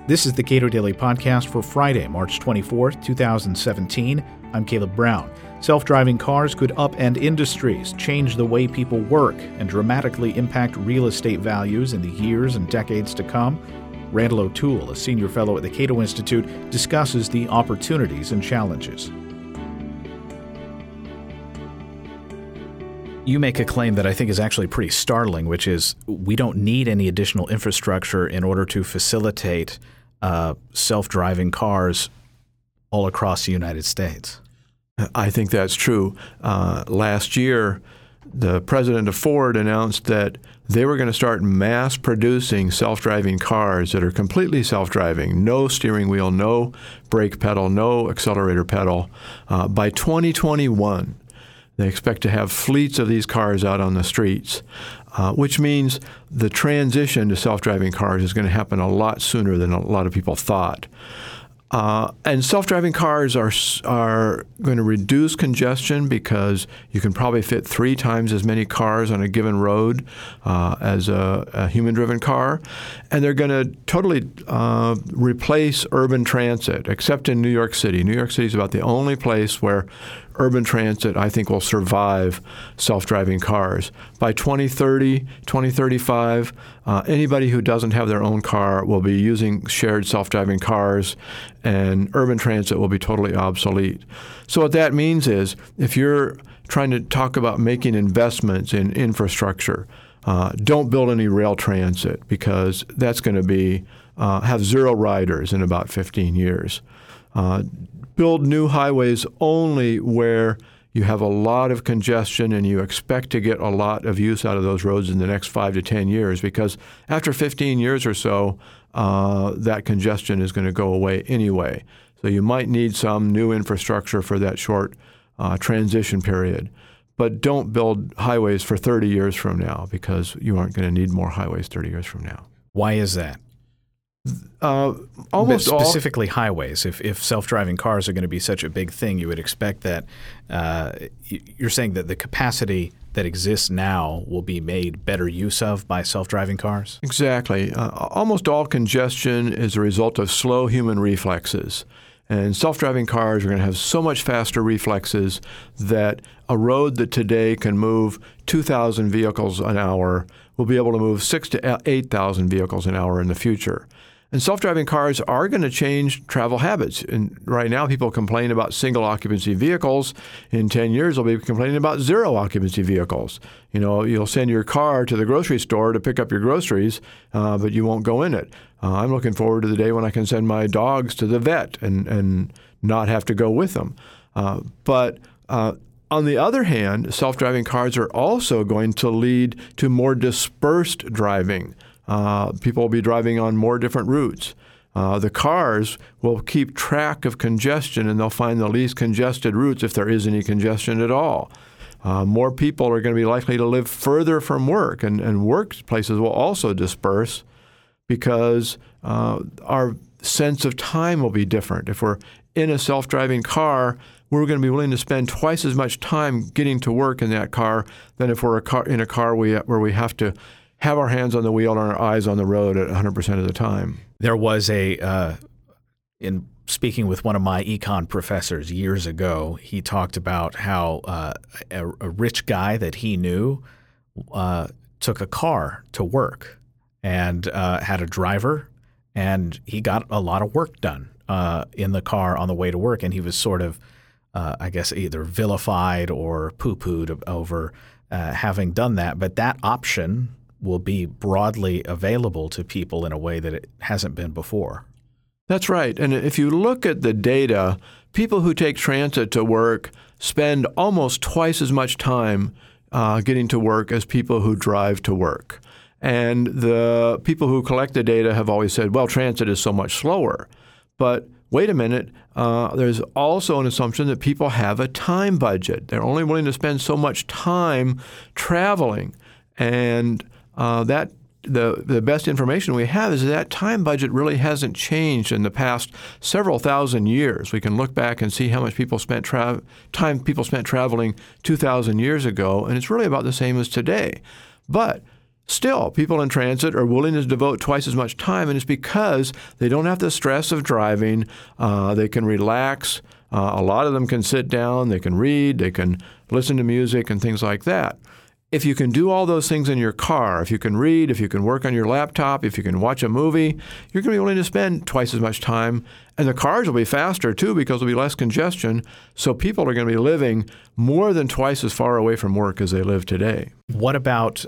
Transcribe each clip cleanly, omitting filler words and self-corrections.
This is the Cato Daily Podcast for Friday, March 24th, 2017. I'm Caleb Brown. Self-driving cars could upend industries, change the way people work, and dramatically impact real estate values in the years and decades to come. Randall O'Toole, a senior fellow at the Cato Institute, discusses the opportunities and challenges. You make a claim that I think is actually pretty startling, which is we don't need any additional infrastructure in order to facilitate self-driving cars all across the United States. I think that's true. Last year, the president of Ford announced that they were going to start mass producing self-driving cars that are completely self-driving, no steering wheel, no brake pedal, no accelerator pedal, by 2021. They expect to have fleets of these cars out on the streets, which means the transition to self-driving cars is going to happen a lot sooner than a lot of people thought. And self-driving cars are going to reduce congestion because you can probably fit 3 times as many cars on a given road as a human-driven car. And they're going to totally replace urban transit, except in New York City. New York City is about the only place where urban transit, I think, will survive self-driving cars. By 2030, 2035, anybody who doesn't have their own car will be using shared self-driving cars, and urban transit will be totally obsolete. So what that means is if you're trying to talk about making investments in infrastructure, don't build any rail transit because that's going to be have 0 riders in about 15 years. Build new highways only where you have a lot of congestion and you expect to get a lot of use out of those roads in the next 5 to 10 years, because after 15 years or so, that congestion is going to go away anyway. So you might need some new infrastructure for that short transition period. But don't build highways for 30 years from now because you aren't going to need more highways 30 years from now. Why is that? Specifically highways. If self-driving cars are going to be such a big thing, you would expect that you're saying that the capacity that exists now will be made better use of by self-driving cars? Exactly. Almost all congestion is a result of slow human reflexes. And self-driving cars are going to have so much faster reflexes that a road that today can move 2,000 vehicles an hour will be able to move 6,000 to 8,000 vehicles an hour in the future. And self-driving cars are going to change travel habits. And right now, people complain about single occupancy vehicles. In 10 years, they'll be complaining about 0 occupancy vehicles. You know, you'll send your car to the grocery store to pick up your groceries, but you won't go in it. I'm looking forward to the day when I can send my dogs to the vet and not have to go with them. But on the other hand, self-driving cars are also going to lead to more dispersed driving. People will be driving on more different routes. The cars will keep track of congestion, and they'll find the least congested routes if there is any congestion at all. More people are going to be likely to live further from work, and workplaces will also disperse because our sense of time will be different. If we're in a self-driving car, we're going to be willing to spend twice as much time getting to work in that car than if we're in a car where we have to have our hands on the wheel and our eyes on the road at 100% of the time. There was in speaking with one of my econ professors years ago, he talked about how a rich guy that he knew took a car to work and had a driver, and he got a lot of work done in the car on the way to work, and he was sort of, I guess, either vilified or poo-pooed over having done that. But that option will be broadly available to people in a way that it hasn't been before. That's right. And if you look at the data, people who take transit to work spend almost twice as much time getting to work as people who drive to work. And the people who collect the data have always said, well, transit is so much slower. But wait a minute, there's also an assumption that people have a time budget. They're only willing to spend so much time traveling. And that the best information we have is that time budget really hasn't changed in the past several thousand years. We can look back and see how much people spent time people spent traveling 2,000 years ago, and it's really about the same as today. But Still, people in transit are willing to devote twice as much time, and it's because they don't have the stress of driving. They can relax. A lot of them can sit down. They can read. They can listen to music and things like that. If you can do all those things in your car, if you can read, if you can work on your laptop, if you can watch a movie, you're going to be willing to spend twice as much time. And the cars will be faster, too, because there'll be less congestion. So people are going to be living more than twice as far away from work as they live today. What about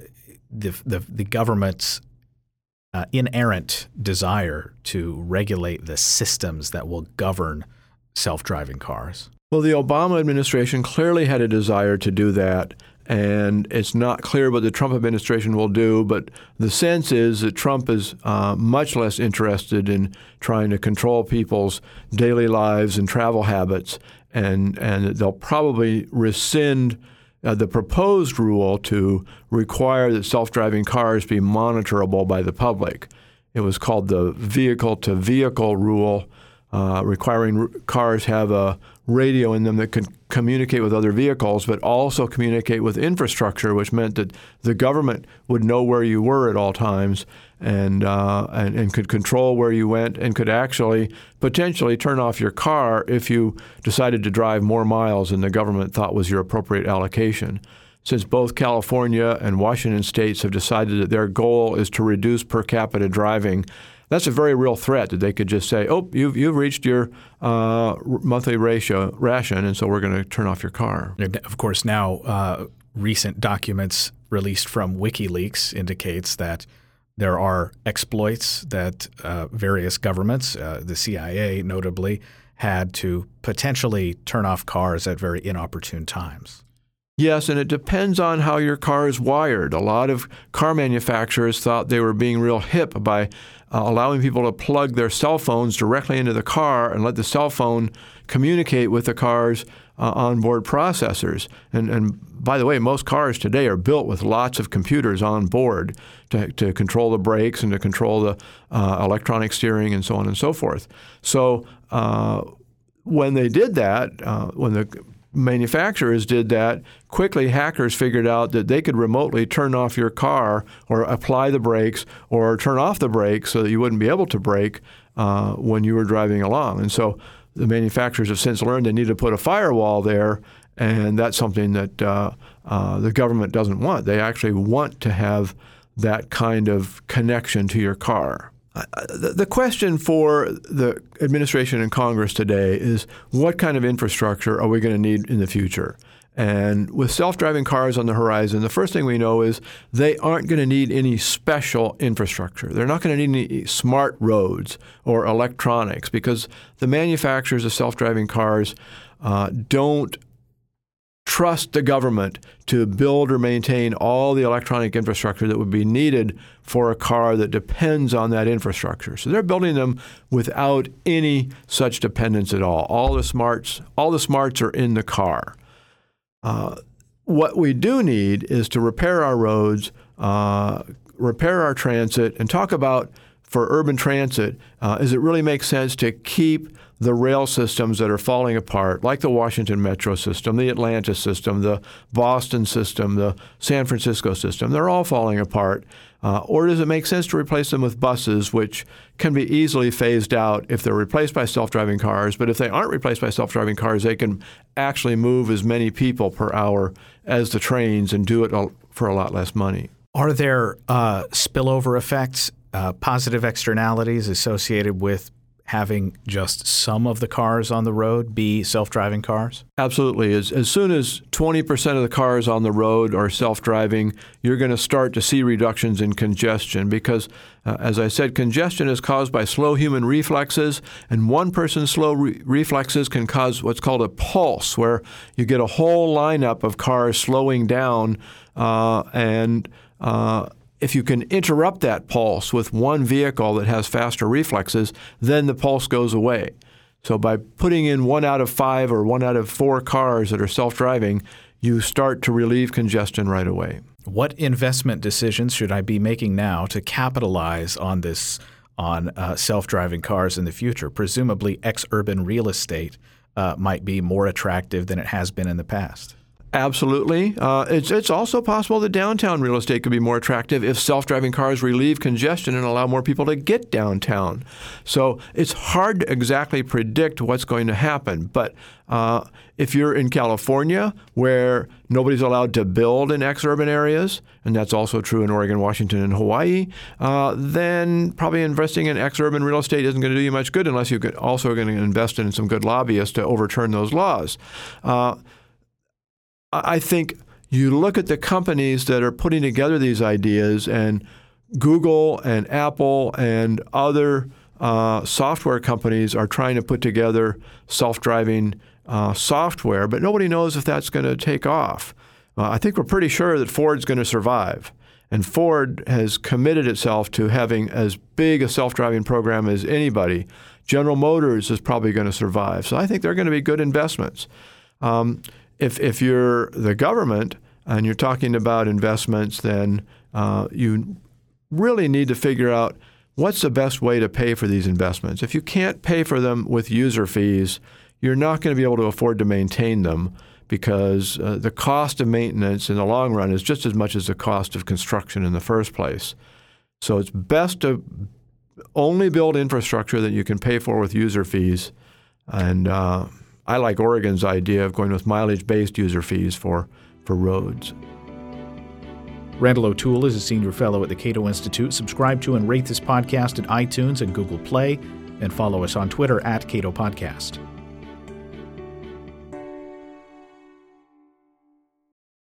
the government's inerrant desire to regulate the systems that will govern self-driving cars? Well, the Obama administration clearly had a desire to do that, and it's not clear what the Trump administration will do, but the sense is that Trump is much less interested in trying to control people's daily lives and travel habits, and they'll probably rescind the proposed rule to require that self-driving cars be monitorable by the public. It was called the vehicle-to-vehicle rule, requiring cars have a radio in them that could communicate with other vehicles, but also communicate with infrastructure, which meant that the government would know where you were at all times and could control where you went and could actually potentially turn off your car if you decided to drive more miles than the government thought was your appropriate allocation. Since both California and Washington states have decided that their goal is to reduce per capita driving, that's a very real threat that they could just say, oh, you've reached your monthly ration, and so we're going to turn off your car. And of course, now recent documents released from WikiLeaks indicates that there are exploits that various governments, the CIA notably, had to potentially turn off cars at very inopportune times. Yes, and it depends on how your car is wired. A lot of car manufacturers thought they were being real hip by allowing people to plug their cell phones directly into the car and let the cell phone communicate with the car's onboard processors. And by the way, most cars today are built with lots of computers on board to control the brakes and to control the electronic steering and so on and so forth. So when they did that, when the manufacturers did that, quickly hackers figured out that they could remotely turn off your car or apply the brakes or turn off the brakes so that you wouldn't be able to brake when you were driving along. And so the manufacturers have since learned they need to put a firewall there, and that's something that the government doesn't want. They actually want to have that kind of connection to your car. The question for the administration and Congress today is what kind of infrastructure are we going to need in the future? And with self-driving cars on the horizon, the first thing we know is they aren't going to need any special infrastructure. They're not going to need any smart roads or electronics because the manufacturers of self-driving cars don't trust the government to build or maintain all the electronic infrastructure that would be needed for a car that depends on that infrastructure. So they're building them without any such dependence at all. All the smarts are in the car. What we do need is to repair our roads, repair our transit, and talk about, for urban transit, does it really make sense to keep the rail systems that are falling apart, like the Washington Metro system, the Atlanta system, the Boston system, the San Francisco system? They're all falling apart. Or does it make sense to replace them with buses, which can be easily phased out if they're replaced by self-driving cars? But if they aren't replaced by self-driving cars, they can actually move as many people per hour as the trains and do it for a lot less money. Are there spillover effects, positive externalities associated with having just some of the cars on the road be self-driving cars? Absolutely. As soon as 20% of the cars on the road are self-driving, you're going to start to see reductions in congestion because, as I said, congestion is caused by slow human reflexes, and one person's slow reflexes can cause what's called a pulse, where you get a whole lineup of cars slowing down if you can interrupt that pulse with one vehicle that has faster reflexes, then the pulse goes away. So by putting in 1 out of 5 or 1 out of 4 cars that are self-driving, you start to relieve congestion right away. What investment decisions should I be making now to capitalize on this, on self-driving cars in the future? Presumably, ex-urban real estate might be more attractive than it has been in the past. Absolutely. It's also possible that downtown real estate could be more attractive if self-driving cars relieve congestion and allow more people to get downtown. So it's hard to exactly predict what's going to happen. But if you're in California, where nobody's allowed to build in exurban areas, and that's also true in Oregon, Washington, and Hawaii, then probably investing in exurban real estate isn't going to do you much good unless you're also going to invest in some good lobbyists to overturn those laws. I think you look at the companies that are putting together these ideas, and Google and Apple and other software companies are trying to put together self-driving software, but nobody knows if that's going to take off. I think we're pretty sure that Ford's going to survive, and Ford has committed itself to having as big a self-driving program as anybody. General Motors is probably going to survive, so I think they're going to be good investments. If you're the government and you're talking about investments, then you really need to figure out what's the best way to pay for these investments. If you can't pay for them with user fees, you're not going to be able to afford to maintain them, because the cost of maintenance in the long run is just as much as the cost of construction in the first place. So it's best to only build infrastructure that you can pay for with user fees. And I like Oregon's idea of going with mileage-based user fees for roads. Randall O'Toole is a senior fellow at the Cato Institute. Subscribe to and rate this podcast at iTunes and Google Play, and follow us on Twitter at Cato Podcast.